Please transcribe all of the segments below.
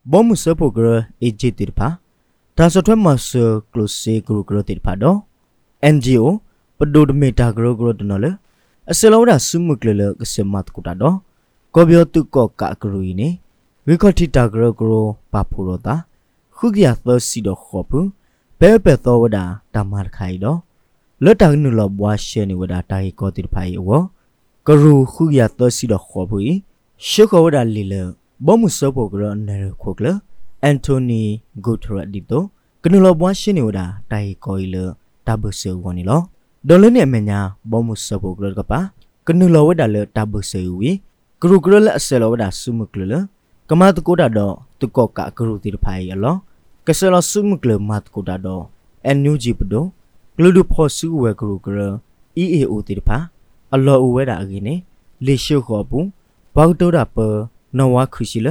ဘောမှုစပုတ်ကရအေဂျစ်တိဖာဒါစထွဲမဆာကလုစေဂရုကရတိဖာတော့ NGO ပဒိုဒမေတာဂရဂရတနော်လေအစလောဒါဆုမကလလကစမတ်ကူတာတော့ကောပြောတုကောကကရူနေဝိခတိတာဂရဂရပါဖူရတာခုကရသစီတော့ခေါပူဘဲပဲသောဝဒါတမတ်ခိုင်တော့လောတနုလဘွားရှေနေဝဒါတာဟီကောတိဖိုင်ဝကရူခုကရသစီတော့ခေါပူရှုခေါဝဒါလီလဘောမှုစပုတ်ကရနေခုကလအန်တိုနီဂူထရဒီတိုကနုလဘွားရှေနေဝဒါတာဟီကောလတဘဆေဝနီလောဒေါ်လနဲ့မညာဘောမှုစပုတ်ကရကပါကနုလဝဒါလတဘဆေဝီကရူကရလအစလောဝဒါဆုမကလကမတ်ကိုဒါတော့တကောကကရူတိဖိုင်လောကဆလဆုမကလမတ်ကိုဒါတော့အန်နူဂျီပဒိုဂလူဒူဖောဆူဝဲကရူကရ EAO တိဖာအလောဝဲဒါအကင်းနေလေရှုခေါ်ပူဘောက်တိုဒါပနော်ဝါခုရှိလ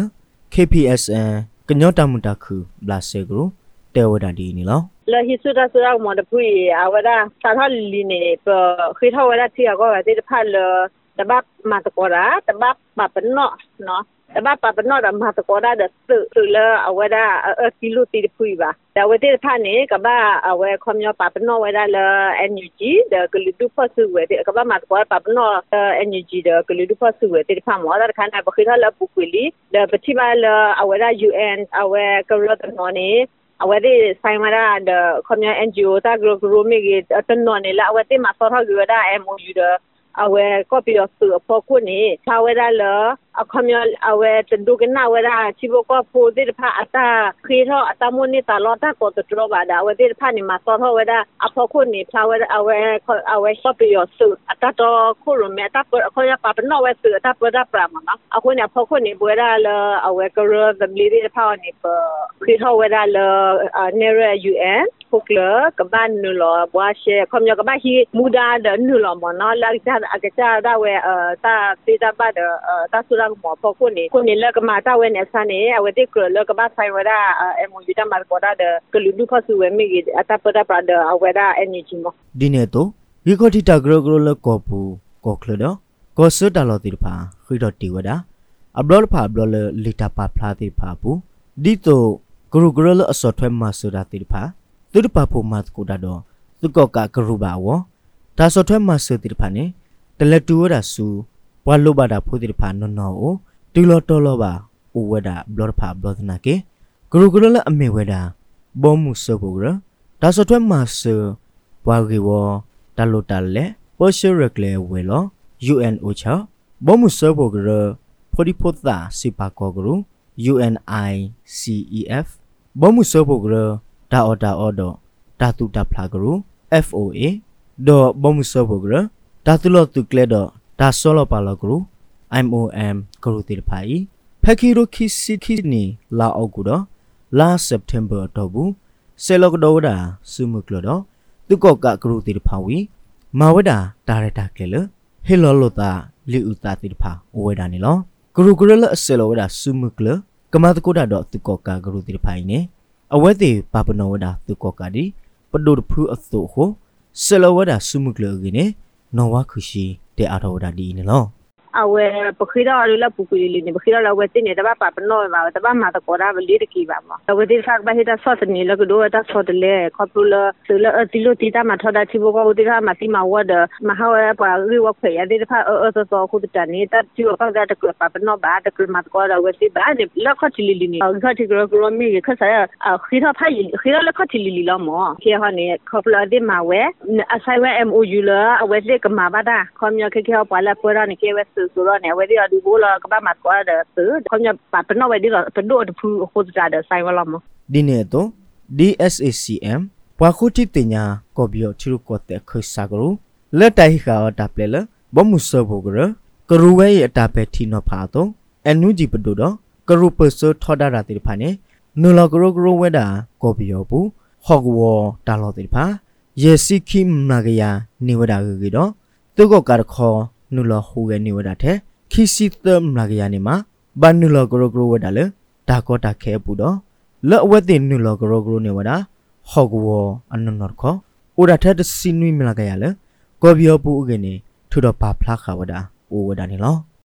KPSN ကညောတမတခုဘလာဆေဂရူတဲဝဒါဒီနီလောလာဟိဆုဒါဆရာမော်ဒပူအဝဒါသာထလီနေပခိထဝဒါတီအကောတိဖာလတဘမတ်ကောရာတဘပပနောနော်တဘပပနောဒမတ်ကောရာဒသုလအဝဒါကီလိုတီပူပါဒါဝတိဖာနေကဘာအဝဲခွန်ယောပပနောဝဒါလ NUG ဒကလူဒူဖဆူဝဲကဘာမတ်ကောပပနော NUG ဒကလူဒူဖဆူဝဲတိဖာမောဒါခန္ဓာပခိထလပူကွီလီဒပတိပါလအဝဒါ UN အဝဲကရတနောနေအဝဲဒီဆိုင်မရာဒခွန်ယော NGO တာဂရဂရမီဂတနောနေလာအဝဲတိမဆောထောဂရဒါ MOU ဒအဝဲကော်ပီယောဆူဖို့ကုနေသာဝဲဒါလအခမယအဝဲတဒုကနာဝဲဒါချိဘကောဖိုဒီဖာအတာခေထောအတမနိတာလောတာကောတတရဘာဒါဝဲဒီဖာနေမဆောထောဝဲဒါအဖို့ကုနေဖာဝဲအဝဲကော်ပီယောဆူအတတော်ခုရမေတာပခေါ်ရပါပနောဝဲဆူအတပဒါပရမနာအခုနေဖို့ကုနေဘွဲဒါလအဝဲကရဒမလီဒီဖာနေပခေထောဝဲဒါလနေရ UN ဖုကလကဘာနူလောဘွားရှေခမယကဘာဟီမူဒါဒနူလောမနော်လာအကကြဒါဝဲတာတေတာဘတ်တာဆူရာမောဖို့ကိုနေလကမာတာဝဲနေစနေအဝတိကလကဘာဆိုင်ဝဒါအမူယူတာမာကောဒါကလူဒုဖဆူဝဲမိအတပဒပဒအဝဒါအန်ဂျီမောဒီနေတော့ရီကိုတီတာဂရဂရလကောပူကောကလဒကောဆတာလောတိဖာခိဒတီဝဒါအဘလောဖာဘလောလီတာပါဖလာတိဖာပူဒီတော့ဂရဂရလအစောထွဲမဆူဒါတိဖာသူတပဖို့မတ်ကိုဒါတော့သူကောကဂရူပါဝဒါစောထွဲမဆူတိဖာနေတလက်တူဝဒါဆူဘွာလိုဘာဒါဖိုတိဖာနော်နော်တူလောတော်လောပါဥဝဒါဘလောဖာဘလောသနာကေဂရုဂရလအမေဝဒါဘောမှုစဘူရဒါစောထွဲမဆူဘွာဂီဝဒါလိုတလဲပေါ်ရှရကလေဝဲလော UNO ချဘောမှုစဘူရဖိုဒီဖိုတာစီပါကောဂရု UNICEF ဘောမှုစဘူရဒါအော်ဒါတူတာဖလာဂရု FOA ဒေါ်ဘောမှုစဘူရဒါတူလောတူကလေတော့ဒါဆောလောပါလောဂရု MOM ဂရုတိဖိုင်ဖက်ခီရိုခီစီခီနီလာအောက်ကူတော့လာစက်တင်ဘာတော့ဘူးဆေလောကဒေါဒါစုမှုကလတော့သူကောကဂရုတိဖိုင်ဝီမာဝဒါဒါရတာကလေဟေလောလောတာလီဥတာတိဖာဝဲဒါနေလောဂရုဂရလဆေလောဝဒါစုမှုကလကမတ်ကိုဒါတော့သူကောကဂရုတိဖိုင်နေအဝဲတိပါပနောဝဒါသူကောကဒီပဒုဖူအသုဟဆေလောဝဒါစုမှုကလကင်းနေနော်ဝါခုရှိတဲ့အာထောဒါဒီနေလောအဝဲပခိရာလပူကူလီနေပခိရာလဝဲတင်နေတဘပပနောပါတဘမတကောရာဗလီတကီပါမဝဲဒီဖက်ဘဟိတာဆော့တနီလကဒိုတာဆော့တလေခေါပလဆလတီလိုတီတာမထဒါချီဘောကောတီတာမတီမဝဒမဟာဝဲပါရီဝခွေရဒီဖက်ဆောခုတနီတချီဝပတ်ဒါတကပပနောဘာတကမတကောရာဝဲစီဘာနေလခချီလီနေခချီဂရဂရမီခဆာခိရာဖိုင်ခိရာလခချီလီလမောခေဟနေခေါပလဒီမဝဲအဆိုင်ဝဲ MOU လာအဝဲလေကမဘာဒါခေါမြခေခေပါလာပရာနေကေဝဲဆိုတော့နေဝဲဒီအဒူဘောလာကဘာမတ်ကွာတဲ့သူခေါမြပါပနောဝဲဒီတော့ပဒိုတဖူဟိုတာတဲ့ဆိုင်ဝလာမဒီနေတော့ DSACM ဘွာခုတိတညာကောဘီယချီရုကောတဲ့ခဆာဂရူလက်တိုင်ခါတာပလေလဘမှုဆဘောဂရကရူဝဲရဲ့အတာပဲထီနောဖာတော့အနုဂျီပဒိုတော့ကရူပစထောဒါရာတိဖာနေနူလကရဂရဝဲတာကောဘီယောဘူးဟော့ဂဝတာလောတိဖာယေစီခိမဂယာနေဝဒါဂီတော့သူကောကာခေါ်နူလဟူရဲ့နေဝဒါတဲ့ခီစီသမလာကရနေမှာဘာနူလဂရဂရဝဒါလေဒါကောတာခဲပူတော့လောဝဲတင်နူလဂရဂရနေဝဒါဟော့ဂဝအနနောခေါ်အိုဒါတဲ့စီနွိမလာကရလေကောဘီယောပူဥကနေထူတော့ပါဖလာခါဝဒါအိုဝဒါနေလော